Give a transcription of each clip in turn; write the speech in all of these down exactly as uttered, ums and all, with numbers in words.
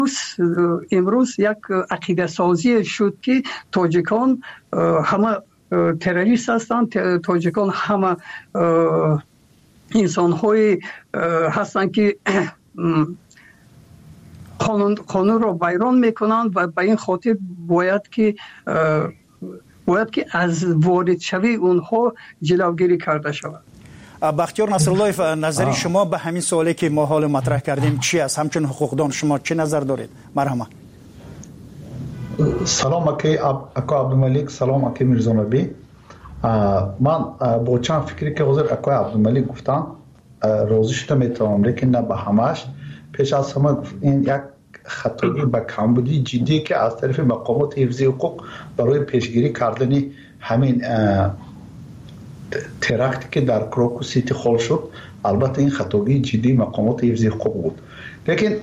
امروز یک عقیده سازی شد که تاجیکان همه تروریست هستند، تاجیکان همه انسان های هستند که قانون قانون را ویران میکنند و به این خاطر باید که باید که از وارد شوی اونها جلوگیری کرده شود. بختیار نصراللهیف، نظری شما به همین سوالی که ما حال مطرح کردیم چی است؟ همچون حقوقدان شما چه نظر دارید؟ مرحبا. سلام اکی اکا عبدالملک، سلام اکی میرزا نبی. من با چند فکری که حضور اکا عبدالملک گفتن راضی شده میتونم، لیکن نه به همش. پیش از همه این یک خطایی به کمبودی جدی که از طرف مقامات حفظی حقوق برای پیشگیری کردن همین ترکتی که در کروکو سیتی خال شد، البته این خطایی جدی مقامات حفظی حقوق بود، لیکن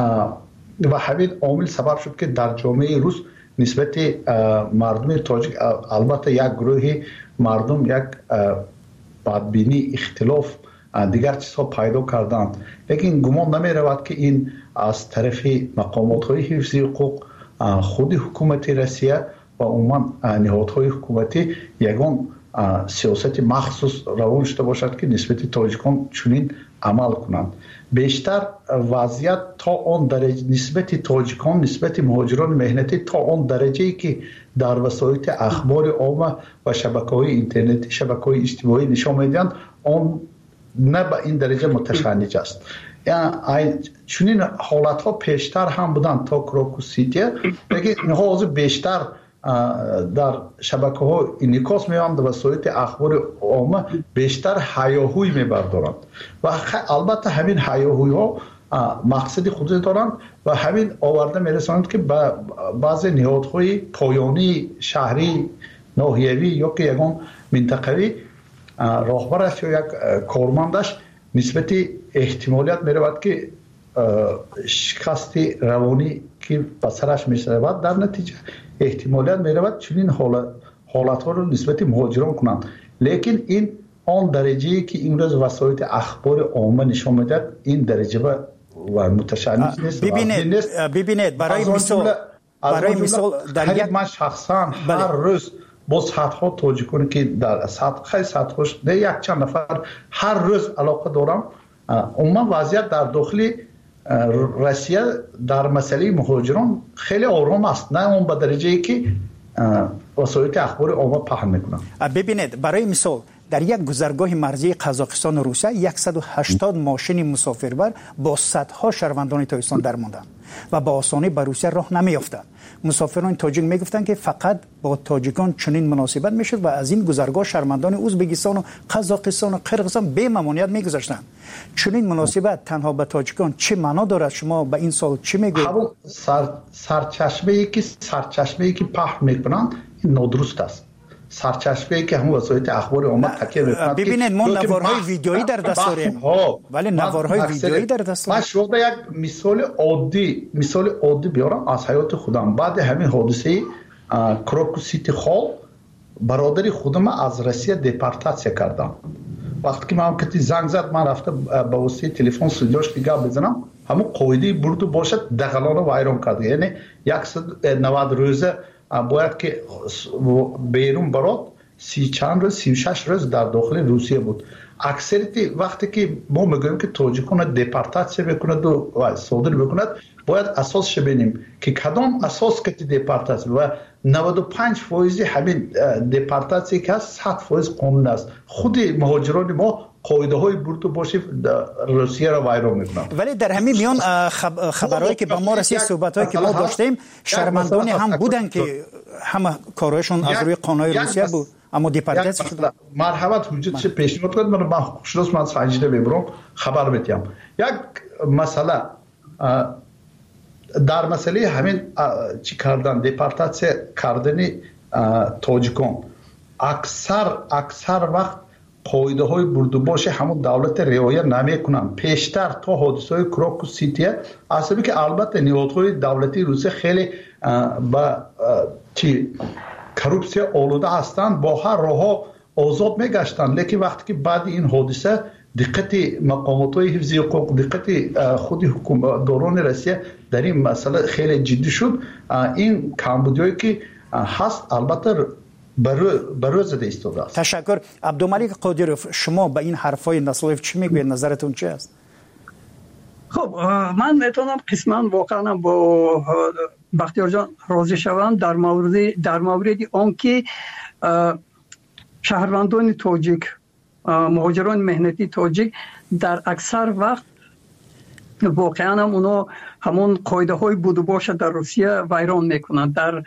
و همین عامل سبب شد که در جامعه روز نسبت مردم تاجیک، البته یک گروه مردم یک بدبینی، اختلاف، دیگر چیزها پیدا کردند، لیکن گمان نمی رود که این از طرف مقامات های حفظی حقوق، خود حکومت روسیه و عموما نهادهای حکومتی یگان سیاست مخصوص روان شده باشد که نسبت تاجیکان چنین عمل کنند. بیشتر وضعیت تا آن درجه نسبت تاجیکان، نسبت مهاجران مهنتی تا آن درجه‌ای که در وسایل اخبار عامه و شبکه‌های اینترنتی، شبکه‌های اجتماعی نشان می‌دهند، آن نه به این درجه متشنج است. یعنی چنین حالت‌ها پیشتر هم بودند تا کروکو سیتی، لیکن اینها بیشتر در شبکه‌ها انعکاس می‌یابند و وسایل اخبار عامه بیشتر هیاهوی می‌بردارند و البته همین هیاهوی‌ها مقصد خود دارند و همین آورده می‌رسانند که به بعضی نهادهای پایانی شهری، ناحیه‌ای یا که یگان منطقه‌ای راهبرش یا یک کارمندش نسبت احتمالیت می‌رود که شکست روانی که به سرش می‌شود، در نتیجه احتمالیت می‌رود چنین حالت حالت‌ها رو نسبت مهاجران کنند، لیکن این آن درجه‌ای که این روز وسایل اخبار عامه نشان می‌دهد این درجه و متشنج نیست. ببینید ببینید برای مثال برای مثال در یک من شخصا هر روز با صدها تاجیکانی که در صد خیلی صدهاش نه یک چند نفر هر روز علاقه دارم، عموما وضعیت در داخل روسیه در مسئله مهاجران خیلی آرام است، نه اون به درجه‌ای که وسایل اخبار عامه پهن میکنن. ببینید برای مثال در یک گذرگاه مرزی قزاقستان و روسیه صد و هشتاد ماشین مسافربر با صدها شهروندان تاجیکستان در ماندند و با آسانی به روسیه راه نمیافتند. مسافران تاجیک میگفتند که فقط با تاجیکان چنین مناسبت میشد و از این گذرگاه شهروندان ازبکستان و قزاقستان و قرقیزستان به ممانعت میگذاشتند. چنین مناسبت تنها به تاجیکان چه معنا دارد؟ شما به این سال چی میگویید؟ همون سر سرچشمه‌ای که سرچشمه‌ای که پخش میکنند این نادرست است. سرچشمه‌ای که همون وسایل اخبار عامه تکیه میکنند. ببینید ما نوارهای ویدیویی در دست داریم، ولی نوارهای ویدیویی در دست داریم. من شما یک مثال عادی مثال عادی بیارم از حیات خودم. بعد همین حادثه کروکو سیتی خال برادری خودم از روسیه دپورتاسیون کردم. وقتی که من کتی زنگ زد من رفتم با واسطه تلفن صداش دیگه بزنم، همون قاعده برد و باشد دغلانو وایران کرد. یعنی صد و نود روزه باید که بیرون برات سی چند روز سی و شش روز در داخل روسیه بود. اکثریت وقتی که ما میگوییم که تاجیکان دپورتاسیون بکند و صادر بکند، باید اساسش ببینیم که کدام اساس که دپورتاسیون و نود و پنج درصد همین دپورتاسیون که هست صد درصد قانون است. خود مهاجران ما قاعده های برد و باشی روسیه را ویران میکنند. ولی در همین میان خبرهایی که به ما رسید، صحبت‌هایی که ما داشتیم، شرمندانی هم بودن که همه کارهایشون از روی قانون‌های روسیه بود اما دپورتاسیون شدن. مرحبا حجت چه پیشنهاد کنید من من خوشناس من سنجیده میبرم خبر میدم. یک مسئله در مسئله همین چی کردن دپورتاسیون کردن تاجیکان، اکثر اکثر وقت قاعده های بردوباش همون دولت رعایت نمیکنن. پیشتر تا حادثه های کروکو سیتی اصلا که البته نهادهای دولتی روسیه خیلی با چی کروپسیا آلوده هستند، با هر راه آزاد میگشتن، لیکن وقتی که بعد این حادثه دقت مقامات حفظ حقوق، دقت خود حکومتداران روسیه در این مسئله خیلی جدی شد. این کمبودیایی که هست البته برای زده ایستاده است. تشکر. عبدالملک قادروف، شما به این حرفای نسلوف چی میگوید؟ نظرتون چی است؟ خب من میتونم قسما واقعا با بختیار جان راضی شوم در مورد در مورد آن که شهروندان تاجیک، مهاجران مهنتی تاجیک در اکثر وقت واقعا هم اونا همون قاعده های بود و باشه در روسیه ویران میکنند. در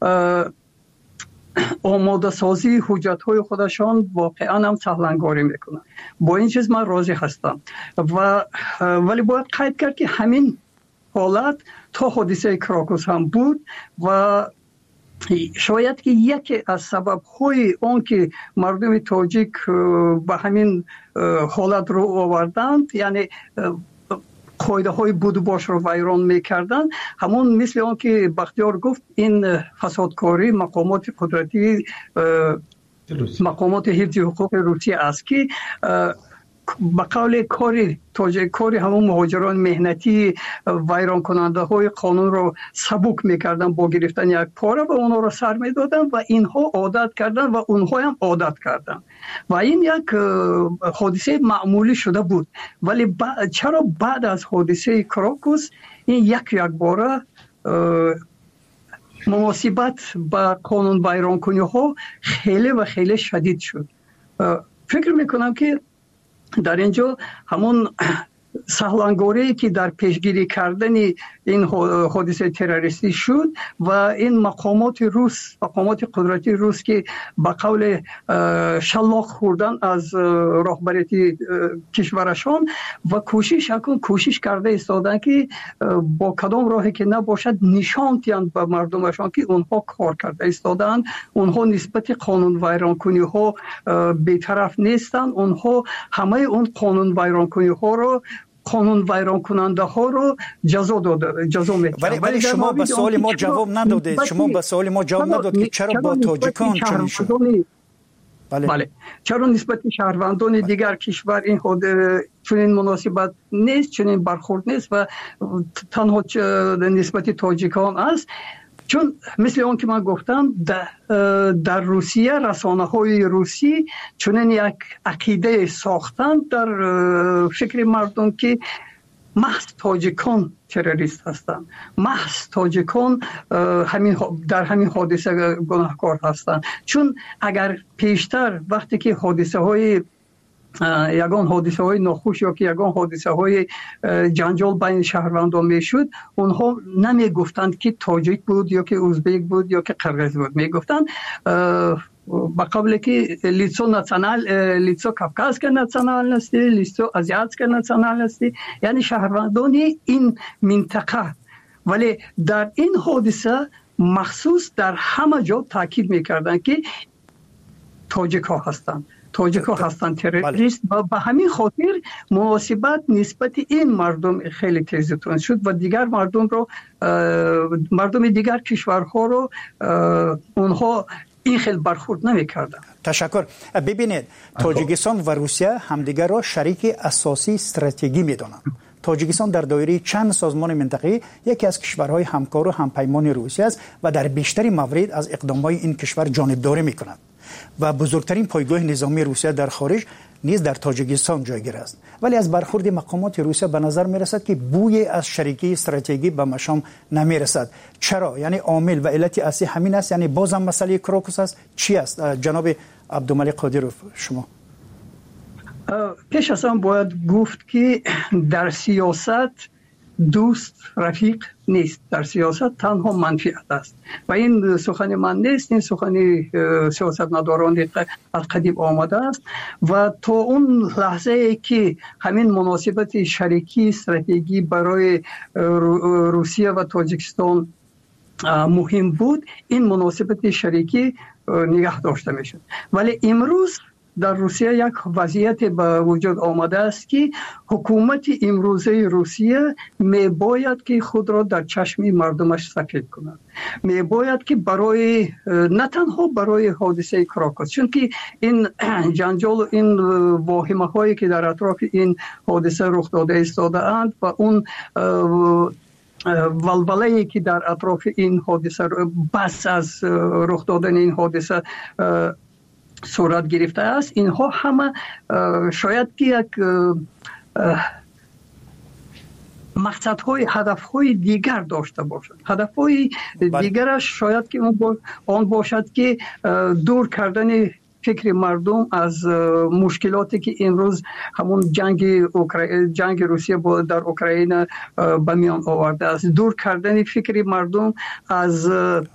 آماده سازی حجت های خودشان واقعا هم سهلنگاری میکنند. با این چیز من راضی هستم و ولی باید قید کرد که همین حالت تا حادثه کراکوس هم بود و شاید که یکی از سبب های اون که مردم تاجیک به همین حالت رو آوردند، یعنی قاعده های بود و باش رو ویران میکردن، همون مثل اون که بختیار گفت این فسادکاری مقامات قدرتی مقامات حفظ حقوق روسیه است که به قول کاری تاجیک کاری همون مهاجران مهنتی ویران کننده های قانون رو سبک میکردن با گرفتن یک پاره و اونها رو سر میدادن و اینها عادت کردن و اونها هم عادت کردن و این یک حادثه معمولی شده بود. ولی با... چرا بعد از حادثه کراکوس این یک یک باره مناسبت با قانون ویران کنی ها خیلی و خیلی شدید شد؟ فکر میکنم که در اینجا همون سهلنگاری که در پیشگیری کردن این حادثه تروریستی شد و این مقامات روس، مقامات قدرتی روس که با قول شلاق خوردن از رهبریت کشورشان و کوشش کن کوشش کرده ایستادن که با کدام راهی که نباشد نشان دهند به مردمشان که اونها کار کرده ایستادن، اونها نسبت قانون ویران کنی ها بی‌طرف نیستند، اونها همه اون قانون ویران کنی ها رو قانون ویران کننده ها رو جزا داده، جزا میکنند. ولی ولی شما به سوال ما جواب ندادید. شما به سوال ما جواب ندادید که چرا با تاجیکان چنین شد؟ بله. بله. چرا نسبت شهروندان دیگر کشور این چنین مناسبت نیست، چنین برخورد نیست و تنها نسبت تاجیکان است؟ چون مثل اون که من گفتم در, در روسیه رسانه های روسی چنین یک عقیده ساختن در فکر مردم که محض تاجیکان تروریست هستند، محض تاجیکان همین در همین حادثه گناهکار هستند. چون اگر پیشتر وقتی که حادثه های یگان حادثه های ناخوش یا که یگان حادثه های جنجال بین شهروندان میشد، اونها نمی گفتند که تاجیک بود یا که ازبک بود یا که قرغیز بود، می گفتند با قبل که لیتسو ناسیونال، لیتسو کافکاسکا ناسیونالستی، لیتسو آزیاتسکا ناسیونالستی، یعنی شهروندان این منطقه. ولی در این حادثه مخصوص در همه جا تاکید میکردند که تاجیک ها هستند، تاجیک ها هستند تروریست و به همین خاطر مناسبت نسبت این مردم خیلی تیزتون شد و دیگر مردم رو مردم دیگر کشورها رو اونها این خیلی برخورد نمی کردن. تشکر. ببینید تاجیکستان و روسیه همدیگر را شریک اساسی استراتژی می دانند. تاجیکستان در دایره چند سازمان منطقه‌ای یکی از کشورهای همکار و همپیمان روسیه است و در بیشتر موارد از اقدامات این کشور جانبداری می‌کند و بزرگترین پایگاه نظامی روسیه در خارج نیز در تاجیکستان جایگیر است. ولی از برخورد مقامات روسیه به نظر می‌رسد که بوی از شریکی استراتژیکی به مشام نمی‌رسد. چرا؟ یعنی عامل و علت اصلی همین است؟ یعنی بازم مسئله کراکوس است؟ چی است؟ جناب عبدالملک قادروف، شما پیش از آن باید گفت که در سیاست دوست رفیق نیست، در سیاست تنها منفعت است و این سخن من نیست، این سخن سیاستمداران از قدیم آمده است و تا اون لحظه ای که همین مناسبت شریکی استراتژیکی برای روسیه و تاجیکستان مهم بود، این مناسبت شریکی نگه داشته میشد. ولی امروز در روسیه یک وضعیت به وجود آمده است که حکومت امروزه روسیه می باید که خود را در چشم مردمش سفید کند، می باید که برای نه تنها برای حادثه کراکوس، چون که این جنجال و این واهمه هایی که در اطراف این حادثه رخ داده ایستاده اند و اون ولوله‌ای که در اطراف این حادثه بس از رخ دادن این حادثه صورت گرفته است، اینها همه شاید که یک مقصدهای هدفهای دیگر داشته باشد. هدفهای دیگرش شاید که آن باشد که دور کردن فکر مردم از مشکلاتی که امروز همون جنگ اوکراین جنگ روسیه در اوکراین به میان آورده است، دور کردن فکر مردم از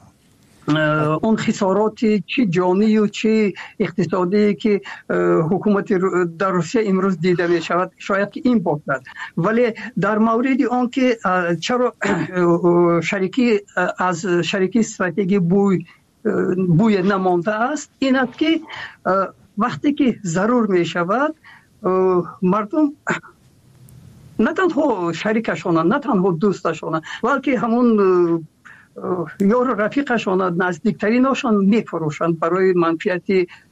اون خسارات چه جانی و چه اقتصادی که حکومت در روسیه امروز دیده می شود، شاید که این باشد. ولی در مورد آن که چرا شریکی از شریکی استراتژی بوی بوی نمانده است، این است که وقتی که ضرور می شود مردم نه تنها شریکشان نه تنها دوستشان بلکه همون یار رفیقشان نزدیکترینشان میفروشند برای منفعت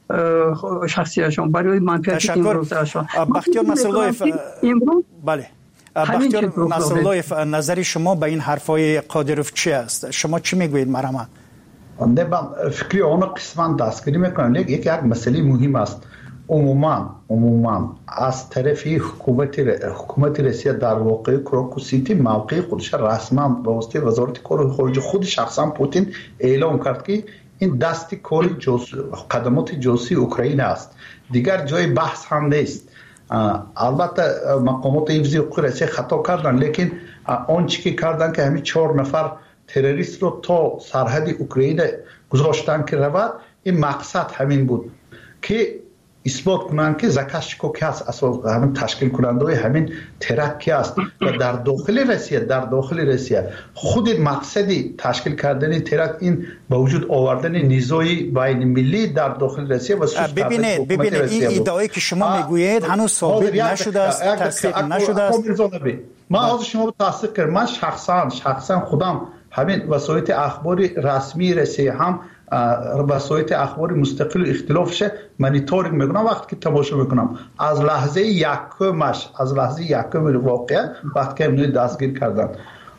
شخصیشان، برای منفعت امروزشان. بختیار نصراللهیف، بله بختیار نصراللهیف، نظر شما به این حرفای قادروف چی است؟ شما چی میگویید مرحمت؟ نه من فکری آن قسمت دستگیری میکنم. یک یک مسئله مهم است. عموما عموما از طرف حکومت حکومت روسیه در واقع کراکوسیتی موقع خودش رسما به واسطه وزارت کار خارجه خود شخصا پوتین اعلام کرد که این دست کار جاسوسی قدمات جاسوسی اوکراین است، دیگر جای بحث هم نیست. البته مقامات حفظی حقوق روسیه خطا کردن، لیکن آنچه که کردن که همین چهار نفر تروریست رو تا سرحد اوکراین گذاشتن که رود، این مقصد همین بود که اثبات کنند که زاکاشکو کی است، اصلا همین تشکیل کننده همین ترک کی است. و در داخل روسیه در داخل روسیه خود مقصدی تشکیل کردن ترک این به وجود آوردن نیزوی بین ملی در داخل روسیه و ببینید ببینید این ادعایی که شما میگویید هنوز ثابت نشده است، تصدیق نشده است. من از شما تصدیق کردم. من شخصا شخصا خودم همین وسایل اخباری رسمی روسیه هم وسایل اخباری مستقل و اختلافش مانیتورینگ میکنم. وقتی که تماشا میکنم از لحظه یکمش از لحظه یکم واقعا وقتی که اینو دستگیر کردن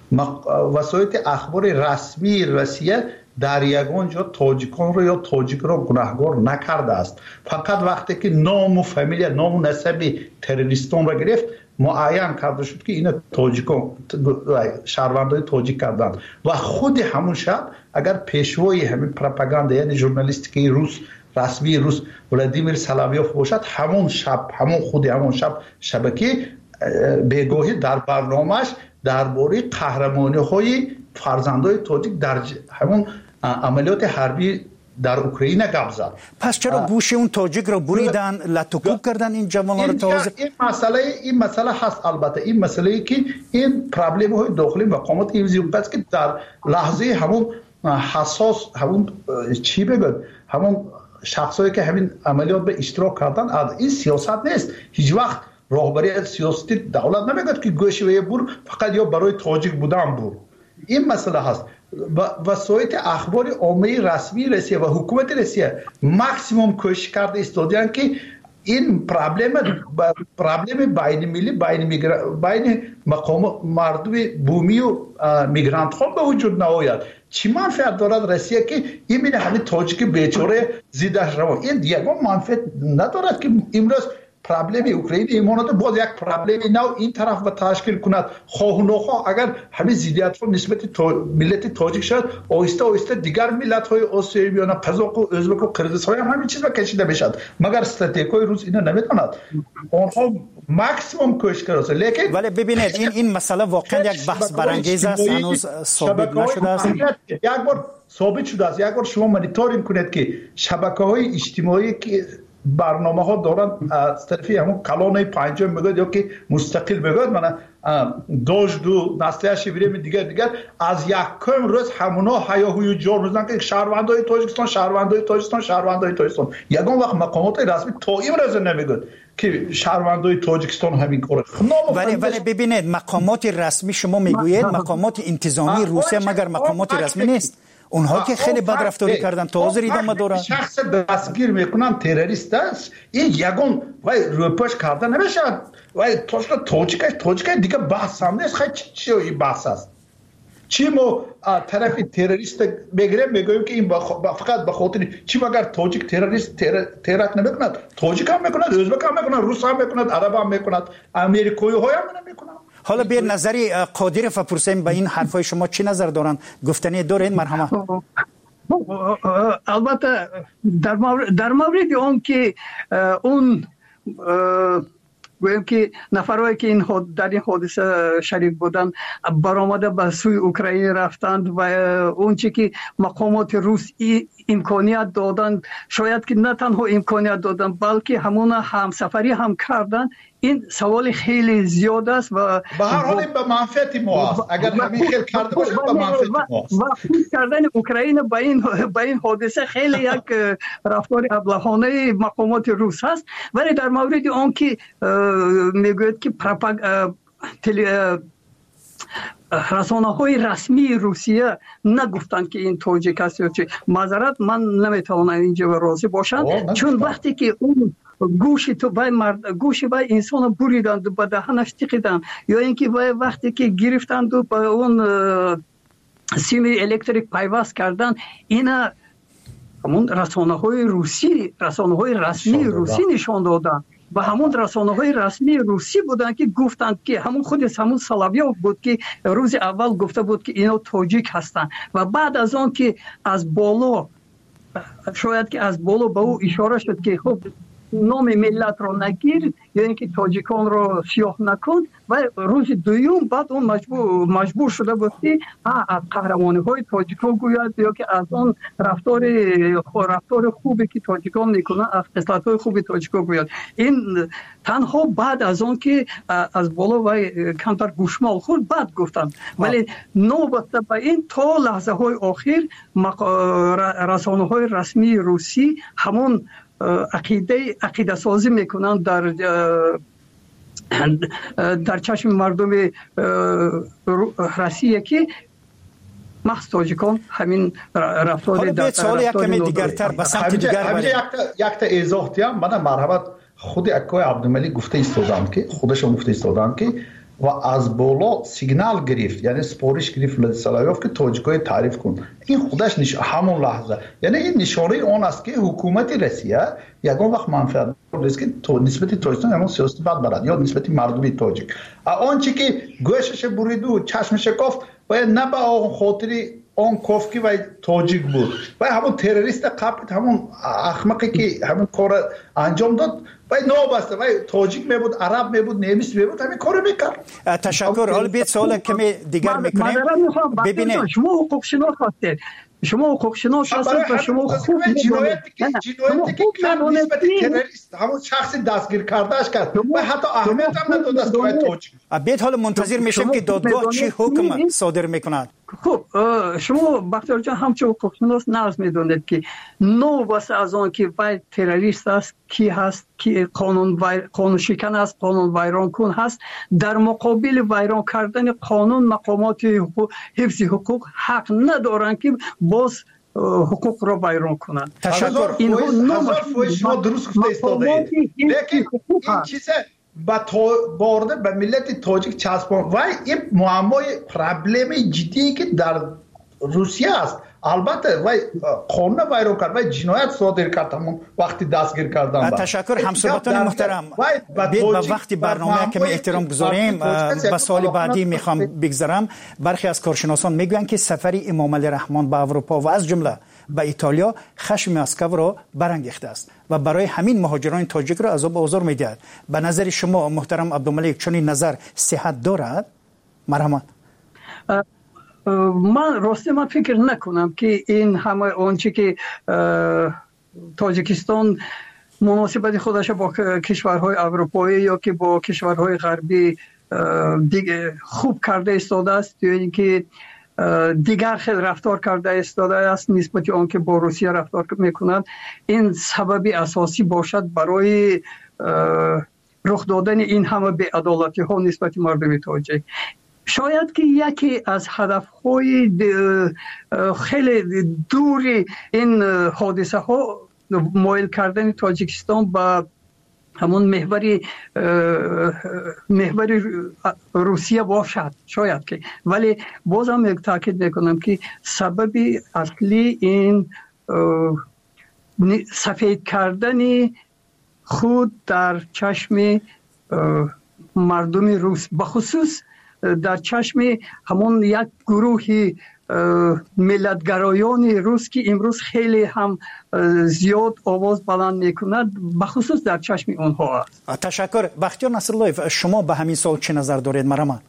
وسایل اخباری رسمی روسیه در یگان جا تاجیکان رو یا تاجیک رو گناهکار نکرده است. فقط وقتی که نام و فامیل نام و نسب تروریستان رو گرفت معین کرده شد که این تاجیکان شهروندای تاجیک کردند و خود همون شب اگر پیشوای همین پروپاگاندا یعنی ژورنالیستیکی روس رسمی روس ولادیمیر سلاویوف باشد، همون شب همون خود همون شب شبکه بگاهی در برنامه‌اش درباره قهرمانی‌های فرزندای تاجیک در همون عملیات حربی در اوکراین گپ زد. پس چرا گوش اون تاجیک رو بریدن، لطوکوب کردن این جوان‌ها رو تازه؟ این مسئله این مسئله هست. البته این مسئله ای که این پرابلم های داخلی مقامات حفظی است که در لحظه همون حساس همون چی بگم همون شخصایی که همین عملیات به اشتراک کردن، از این سیاست نیست. هیچ وقت راهبری سیاسی دولت نمیگه که گوش و بور فقط یا برای تاجیک بودن بور. این مسئله هست. وسایل اخبار عامه رسمی روسیه و حکومت روسیه ماکسیموم کوشش کرده ایستادن که این پرابلم پرابلم بین ملی بین بین مقام مردم بومی و میگرانت ها به وجود نیاید. چی منفعت دارد روسیه که این میره همین تاجیک بیچاره زیدش رو این دیگه منفعت ندارد که امروز پرابلم اوکراین ایمانات باز یک پرابلم نو این طرف و تشکیل کند. خواه و نخواه اگر همین زیدیت ها نسبت تا ملت تاجیک شد، آهسته آهسته دیگر ملت های آسیاییان قزاق و ازبک و قرقیزستان هم همین چیز کشیده میشد، مگر استراتژیکای روس اینا نمیداند. آنها ماکسیمم کوشش کرده. لیکن ولی ببینید این این مسئله واقعا یک بحث برانگیز است، هنوز ثابت نشده است. یک بار ثابت شده است. یک بار شما مانیتورینگ کنید که شبکه‌های اجتماعی که برنامه ها دارن از طرفی همون کلان پنجم میگه یا که مستقل میگه من دوش دو نسلیه شیبیره دیگر دیگر از یکم روز همونا هیاهوی جور میزنن که شهروندای تاجیکستان شهروندای تاجیکستان شهروندای تاجیکستان یگان وقت مقامات رسمی تا این روز نمیگه که شهروندای تاجیکستان همین کار ولی ولی ببینید مقامات رسمی شما میگویید مقامات انتظامی روسیه مگر مقامات رسمی نیست اونها که خیلی بد رفتاری کردن تا حاضر ادامه دارن شخص دستگیر میکنن تروریست است این یگان وای روپاش کردن نمیشه وای توش توجیکش توجیکش دیگه بحث هم نیست خیلی چی این بحث است چی ما طرف تروریست بگیریم میگویم که این فقط به خاطر چی مگر توجیک تروریست ترک نمیکند توجیک هم میکند ازبک هم میکند روس هم میکند عرب هم میکند امریکایی های هم نمیکند حالا بیر نظری قادر فپرسیم به این حرفای شما چی نظر دارن گفتنی دارین مرحمت البته در مورد در مورد اون که اون گویم که نفرهایی که این در این حادثه شریک بودند برآمده به سوی اوکراین رفتند و اون چی که مقامات روس امکانیت دادند شاید که نه تنها امکانیت دادند بلکه همون همسفری هم کردند این سوال خیلی زیاد است و به هر حال به منفعت ما است اگر همین خیلی کرده باشه به منفعت ما است و خود کردن اوکراین با این با این حادثه خیلی یک رفتار ابلهانه مقامات روس است ولی در مورد آن که میگوید که پروپاگ رسانه های رسمی روسیه نگفتند که این توجیک است یا چه معذرت من نمیتوانم اینجا راضی باشم چون وقتی که اون گوشی تو بای مرد گوشی بای انسان بریدند و به دهنش تکیدند یا اینکه وقتی که گرفتند و به اون سیم الکتریک پیوست کردن اینا همون رسانه های روسی رسانه های رسمی روسی نشان دادن و همون رسانه های رسمی روسی بودن که گفتند که همون خود همون سلاویوف بود که روز اول گفته بود که اینا توجیک هستن و بعد از آن که از بالا شاید که از بالا به او اشاره شد که خب نام ملت رو نگیر یا اینکه تاجیکان رو سیاه نکن و روز دوم بعد اون مجبور مجبور شده بود که از قهرمانی های تاجیکان گوید یا که از اون رفتار رفتار خوبی که تاجیکان میکنن از خصلت های خوبی تاجیکان گوید این تنها بعد از اون که از بالا و کمتر گوشمال خورد بعد گفتن ولی نوبت به این تا لحظه های آخر رسانه های رسمی روسی همون عقیده عقیده سازی میکنن در در چشم مردم روسیه که محض تاجیکان همین رفتار در سوال یک کمی دیگرتر به سمت دیگر یک یک تا ایزاح دیم من مرحبت خود اکای عبدالملک گفته ایستادند که خودش گفته ایستادند که و از بالا سیگنال گرفت یعنی سپارش گرفت ولادیسلاویوف که تاجیکای تعریف کن این خودش نش... همون لحظه یعنی این نشانه اون است که حکومت روسیه یگان وقت منفعت است که تو نسبت تاجیکستان همون سیاست بد برد یا نسبت مردم تاجیک آنچه که گوشش برید و چشمش کافت باید نه به آن خاطری اون کافکی و تاجیک بود و همون تروریست قبل همون احمقی که همون کار انجام داد و نابسته و تاجیک می بود عرب می بود نمیس می بود همین کارو میکرد تشکر حالا بیت سوال کمی دیگر میکنیم ببینید شما حقوق شناس هستید شما حقوق شناس هستید و شما خوب جنایتی که جنایتی که کرد نسبت تروریست همون شخصی دستگیر کردهش کرد و حتی اهمیت هم نداد است که تاجیک بیت حالا منتظر میشیم که دادگاه چی حکم صادر میکند خب شما بختیار جان همچون حقوق شناس نرز میدونید که نو واسه از آن که وای تروریست است کی هست کی قانون وای... قانون شکن است قانون ویران کن هست در مقابل ویران کردن قانون مقامات حقوق... حفظ حقوق حق ندارن که باز حقوق را ویران کنند تشکر اینها شما درست گفته ایستاده لیکن این چیزه با تو بارده به ملت تاجیک چسبان و این معمای پرابلم جدی که در روسیه است البته و قانون ویران کرد و جنایت صادر کرد همون وقتی دستگیر کردن تشکر همصحبتان محترم به وقتی برنامه کمی احترام گذاریم به سوال بعدی میخوام بگذارم برخی از کارشناسان میگویند که سفر امام علی رحمان به اروپا و از جمله به ایتالیا خشم مسکو را برانگیخته است و برای همین مهاجران تاجیک را عذاب و آزار میدهد. به نظر شما محترم عبدالملک چنین نظر صحت دارد؟ مرحمت. من راستی من فکر نکنم که این همه آنچه که تاجیکستان مناسبت خودش با کشورهای اروپایی یا که با کشورهای غربی دیگه خوب کرده ایستاده است یا اینکه دیگر خیلی رفتار کرده ایستاده است نسبت آن که با روسیه رفتار میکنند، این سببی اساسی باشد برای رخ دادن این همه بی‌عدالتی ها نسبت مردم تاجیک. شاید که یکی از هدفهای خیلی دوری این حادثه ها مایل کردن تاجیکستان به همون محوری محوری روسیه باشد، شاید که، ولی بازم یک تاکید میکنم که سبب اصلی این سفید کردن خود در چشم مردم روس، بخصوص در چشم همون یک گروه ملتگرایان روس که امروز خیلی هم زیاد آواز بلند میکند، بخصوص در چشم اونها است. تشکر. بختیار نصرالله، شما به همین سوال چه نظر دارید؟ مرحبا.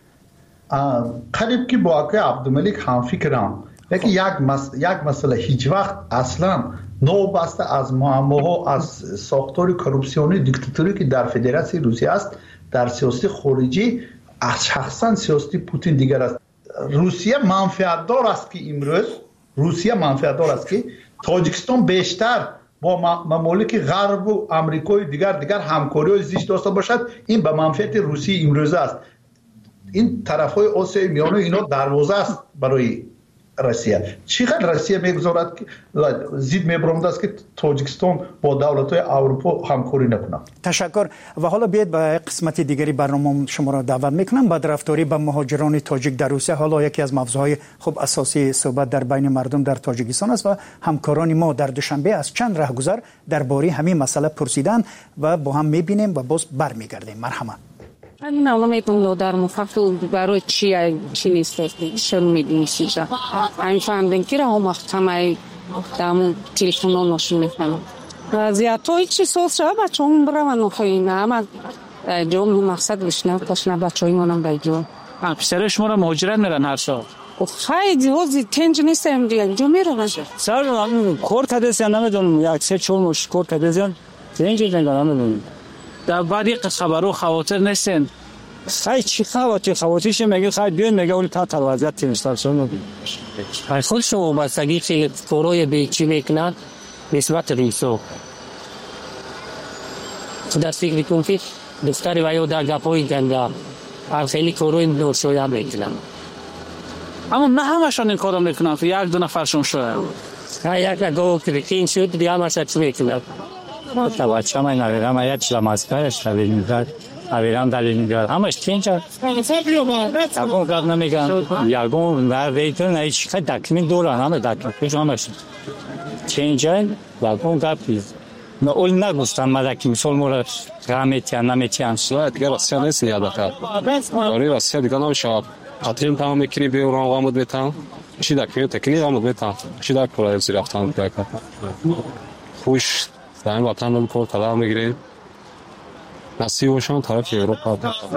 قریب که با آقای عبدالملک هم فکرم، لیکن یک مس... یک مسئله هیچ وقت اصلا نوبسته از معماها از ساختار کورپسیونی دیکتاتوری که در فدراسیون روسیه است، در سیاست خارجی از شخصا سیاست پوتین دیگر است. روسیه منفعت دار است که امروز روسیه منفعت دار است که تاجیکستان بیشتر با ممالک غرب و آمریکای دیگر دیگر همکاری زیست داشته باشد. این به منفعت روسیه امروز است. این طرفهای آسیای میانه اینا دروازه است برای روسیه. چقدر روسیه میگذارد که زید میبرمد است که تاجیکستان با دولت‌های اروپا همکاری نکنه. تشکر. و حالا بیاید به قسمت دیگری برنامه شما را دعوت میکنم. بدرفتاری به مهاجران تاجیک در روسیه حالا یکی از موضوعهای خوب اساسی صحبت در بین مردم در تاجیکستان است و همکاران ما در دوشنبه از چند راهگذر درباره همین مسئله پرسیدن و با هم میبینیم و باز برمیگردیم. مرحبا. من نمی‌دونم در مفصل برای چی چی نیست شروع می‌دونی چیزا. این فهمیدن که راه محکمه دامون تلفن نشون می‌کنم. وضعیت‌های چی سوال شد بچه‌م برام نخواهیم اما جون مقصد بشنم تاشنا بچه‌ای منم بیجو. پسر شما را مهاجرت میرن هر سال. خیلی روزی تنج نیستم دیگه جو میرن. سال من کورت هدیه نمیدونم یک سه چهار مش کورت هدیه تنج نمیدونم. در بعدی خبرو خواطر نیستن. خیلی چی خواطر خواطرش میگه خیلی بیان میگه اون تا وضعیت تیمستان خیلی خود شما بستگی که فروی به چی میکنن نسبت ریسو در فکر میکنم که دفتری وایو در گپایی گنده هر خیلی فروی نورشویا میکنن اما نه همشان این کارو میکنن که یک دو نفرشون شده یک نگاه کرکین شد دیگه همش چی میکنن تا بچه من نویرم اید چلا ماسکارش نویرم کرد نویرم دلیل کرد همش چینجا یکون کرد نمیگن یکون در ویتون ایچ خیلی دکمین دوران همه دکمین پیش همش چینجا یکون کرد پیز نه اول نگوستم مدکی مسول مورد غمیتیان نمیتیان سوید دیگه راسیه نیست نیاده کرد داری راسیه دیگه نمیشه قطریم تمام میکنی به اون آمود بیتم چی دکمین تکنیق آمود بیتم چی دک پرای بزیر افتان بیتم خوش در این وطن رو بکن طلب میگیریم نصیبشان طرف اروپا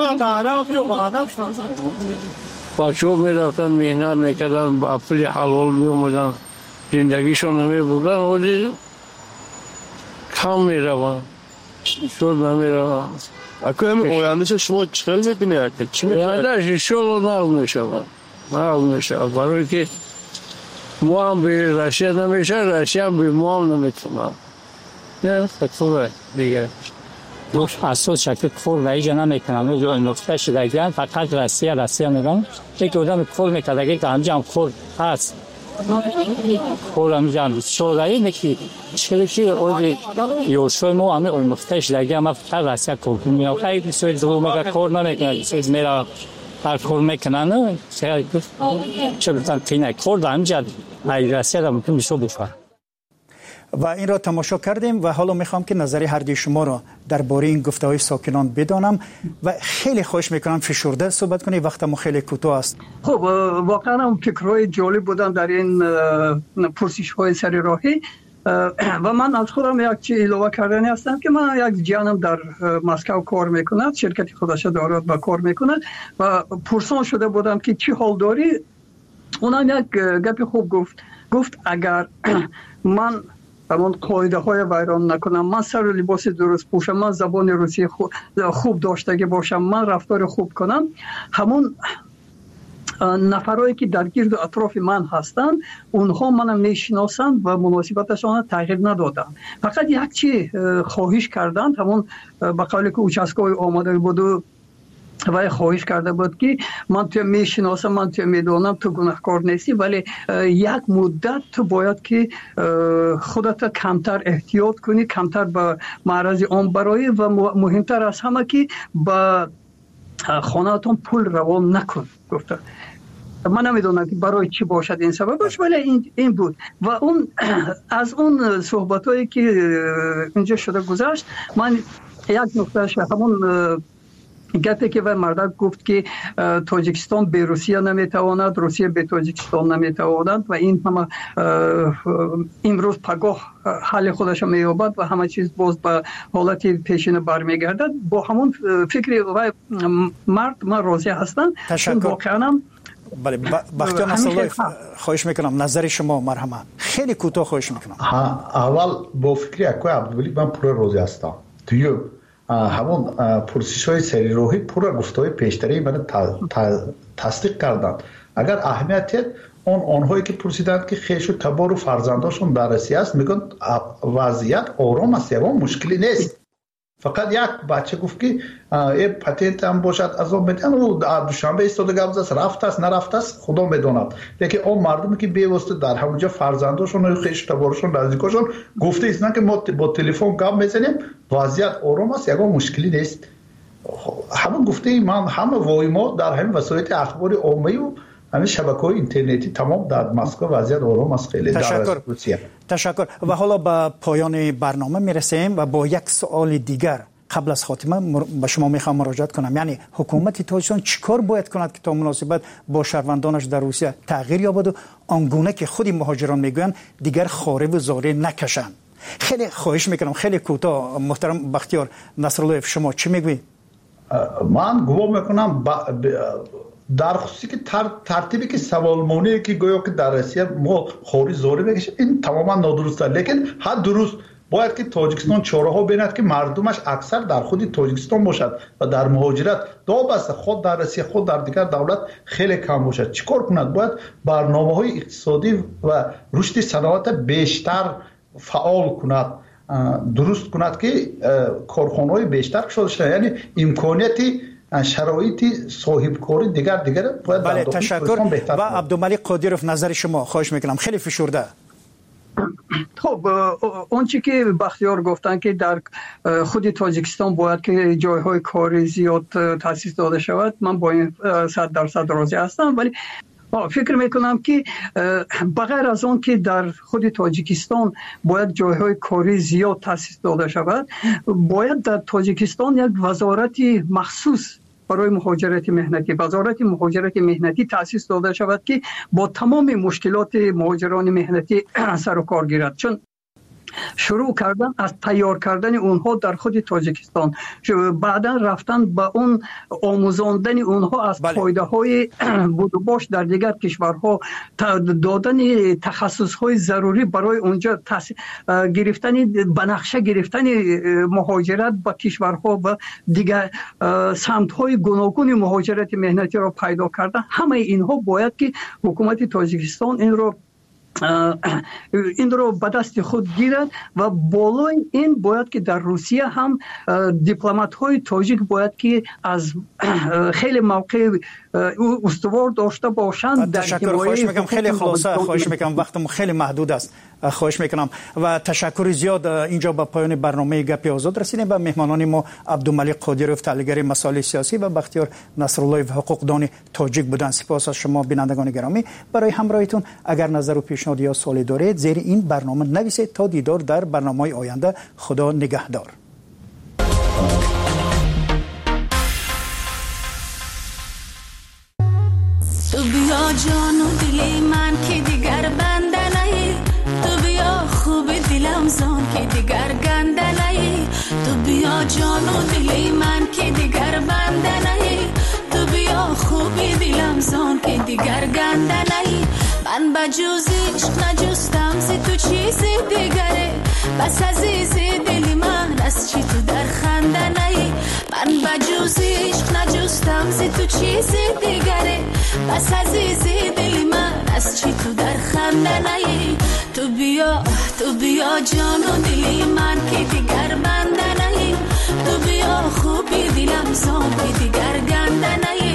بچه ها میرفتن مهنت میکردن با پول حلال میومدن زندگیشون نمیبودن ولی کم میروان شد نمیروان اکو همین اویندش شما چخیل میبینه اویندش شد نرم میشه نرم میشه برای که ما هم به رشیه نمیشه رشیه هم به ما هم نمیتونم نه خطوره دیگه دوست اساس شکل کفر و ایجا نمیکنم این نقطه شده گرن فقط رسیه رسیه میگم یک آدم کفر میکرده که همجا هم کفر هست کفر همجا هم شده نکی چلی که اوزی یوشوی ما همه اون نقطه شده گرن فقط رسیه کفر میگم خیلی سوی دو مگه کفر نمیکنم سوی میرا هر کفر میکنن چه بودن تینه کفر همجا رسیه را ممکن میشو بفر و این را تماشا کردیم و حالا میخوام که نظری هر دوی شما را درباره این گفته‌های ساکنان بدانم و خیلی خوش میکنم فشرده صحبت کنی وقت ما خیلی کوتاه است. خب واقعا هم فکرهای جالب بودن در این پرسش‌های سر راهی و من از خودم یک چیز اضافه کردنی هستم که من یک جانم در مسکو کار میکند، شرکت خودش دارد و کار میکند و پرسان شده بودم که چی حال داری؟ اونم یک گپ خوب گفت گفت اگر من همون قاعده های ویران نکنم، من سر لباس درست پوشم، من زبان روسی خوب داشته باشم، من رفتار خوب کنم، همون نفرایی که در گرد و اطراف من هستند اونها منم میشناسند و مناسبتشان تغییر ندادن. فقط یک چی خواهش کردند، همون به قولی که اوچسکوی آماده بود و و خواهش کرده بود که من تو میشناسم، من تو میدونم تو گناهکار نیستی، ولی یک مدت تو باید که خودت کمتر احتیاط کنی، کمتر به معرض آن برای و مهمتر از همه که به خانه‌تون پول روان نکن. گفته من نمیدونم که برای چی باشد این سببش، ولی این این بود. و اون از اون صحبتایی که اینجا شده گذشت، من یک نکتهش همون گپی که و مردک گفت که تاجیکستان به روسیه نمیتواند، روسیه به تاجیکستان نمیتواند و این همه امروز پگاه حال خودش مییابد و همه چیز باز به حالت پیشین برمیگردد. با همون فکر و مرد من راضی هستم. تشکر. بله بختیار نصرالله خواهش میکنم نظر شما مرحمت خیلی کوتاه خواهش میکنم. اول با فکر اکوی عبدالولی من پورا راضی هستم. توی همون پرسش های سری روحی پورا گفتهای پیشتری من تصدیق کردند. اگر اهمیت اون آنهایی که پرسیدند که خیش و تبار و فرزنداشون در روسیه است میگن وضعیت آرام است، یه مشکلی نیست. فقط یک بچه گفت که این پتنت هم باشد از اون میدن و دوشنبه ایستاده گفت است رفت است نرفت است خدا میداند. لیکن اون مردمی که بیواسطه در همونجا فرزنداشون و خیش تبارشون نزدیکاشون گفته ایستن که ما با تلفن گپ میزنیم وضعیت آرام است، یک مشکلی نیست. همون گفته من همه وایما در همین وسایل اخبار عامه و همین شبکه‌های اینترنتی تمام در مسکو وضعیت آرام است. خیلی تشکر. تشکر. و حالا به پایان برنامه میرسیم و با یک سوال دیگر قبل از خاتمه به شما میخوام مراجعه کنم. یعنی حکومت تاجیکستان چیکار باید کند که تا مناسبت با شهروندانش در روسیه تغییر یابد و آنگونه که خودی مهاجران میگویند دیگر خاره و زاره نکشند؟ خیلی خواهش میکنم خیلی کوتاه. محترم بختیار نصرالله شما چی میگویید؟ من گمان میکنم با در خصوصی که تر، ترتیبی که سوالمونی که گویا که در روسیه ما خوری زوری بکشیم این تماما نادرسته. لیکن هر درست باید که تاجیکستان چاره‌ها بیند که مردمش اکثر در خود تاجیکستان باشد و در مهاجرت دو بسته خود در روسیه خود در دیگر دولت خیلی کم باشد. چیکار کند؟ باید برنامه‌های اقتصادی و رشد صنعت بیشتر فعال کند، درست کند که کارخانه‌های بیشتر شده شد، یعنی امکانیتی شرایطی صاحب کاری دیگر دیگر باید. بله تشکر. و عبدالملک قادیروف نظر شما خواهش میکنم خیلی فشرده. خب اون چی که بختیار گفتن که در خود تاجیکستان باید که جایهای کاری زیاد تأسیس داده شود، من با این صد درصد راضی هستم. ولی فکر میکنم که بغیر از اون که در خود تاجیکستان باید جایهای کاری زیاد تأسیس داده شود، باید در تاجیکستان یک وزارت مخصوص برای مهاجرت مهنتی، وزارت مهاجرت مهنتی تأسیس داده شود که با تمام مشکلات مهاجران مهنتی سر و کار گیرد. چون شروع کردن از تیار کردن اونها در خود تاجیکستان، بعدا رفتن با اون آموزاندن اونها از قاعده های بود و باش در دیگر کشورها، دادن تخصص های ضروری برای اونجا گرفتن بنقشه گرفتن مهاجرت با کشورها و دیگر سمت های گوناگون مهاجرت مهنتی را پیدا کردن. همه اینها باید که حکومت تاجیکستان این رو این رو به دست خود گیرد و بالای این باید که در روسیه هم دیپلمات های تاجیک باید که از خیلی موقع استوار داشته باشند. تشکر. خواهش میکنم خیلی خلاصه خواهش میکنم، وقتم خیلی محدود است. خواهش میکنم و تشکر زیاد. اینجا به پایان برنامه گپی آزاد رسیدیم. به مهمانان ما عبدالملک قادیروف تحلیلگر مسائل سیاسی و بختیار نصرالله حقوقدان تاجیک بودند. سپاس از شما بینندگان گرامی برای همراهیتون. اگر نظر و پیشنهاد یا سوالی دارید زیر این برنامه نویسید. تا دیدار در برنامه‌های آینده. خدا نگهدار. تو بیا جان و دل من که دیگر بنده نهی، تو بیا خوب دلم زان که دیگر گنده نهی، تو بیا جان و دل من که دیگر بنده نهی، تو بیا خوب دلم زان که دیگر گنده نهی. من بجوزیش نجستم زی تو چیزی دیگره بس عزیزی دلی من از چی تو در خنده نی من بجوزیش نجستم زی تو چیزی دیگره بس عزیزی دلی من از چی تو در خنده نی تو بیا تو بیا جان و دلی من که دیگر بنده نی تو بیا خوبی دلم زان که دیگر گنده نی